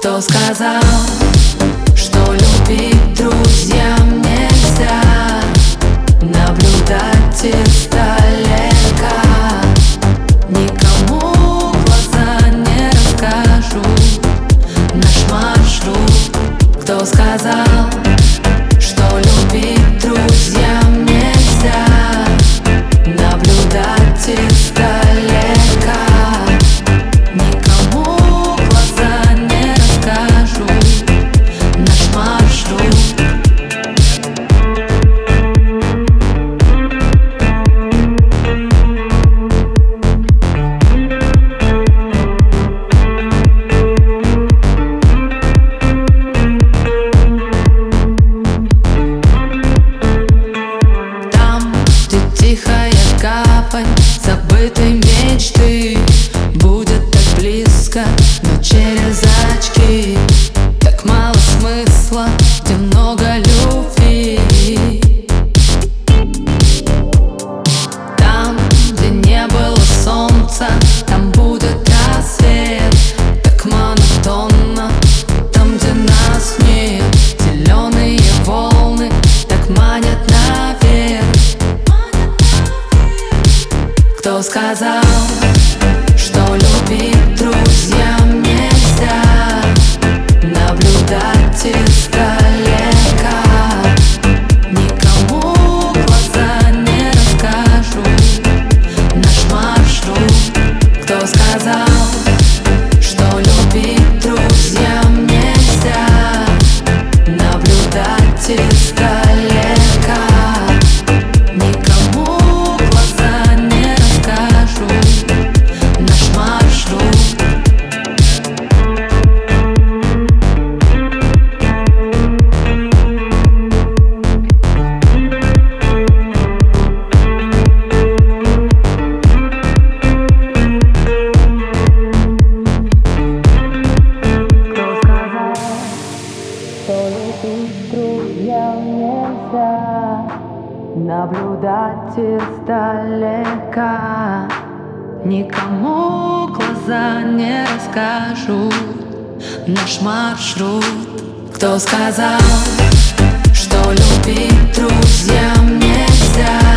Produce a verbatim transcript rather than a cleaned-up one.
Кто сказал, что любить друзьям нельзя? Наблюдать издалека, никому глаза не расскажу наш маршрут. Кто сказал, что любить друзьям нельзя? Наблюдать издалека, никому глаза не расскажу наш маршрут. Тихая гавань забытой мечты будет так близко, но через очки. Так мало смысла, где много любви. Там, где не было солнца, там будет рассвет. Так монотонно, там, где нас нет. Зеленые волны так манят наверх. Кто сказал, что любить друзьям нельзя? Наблюдать издалека, никому глаза не расскажу наш маршрут. Кто сказал, что любить друзьям нельзя? Наблюдать издалека, никому глаза не расскажу наш маршрут. Друзьям нельзя наблюдать издалека, никому глаза не расскажу наш маршрут. Кто сказал, что любить друзьям нельзя?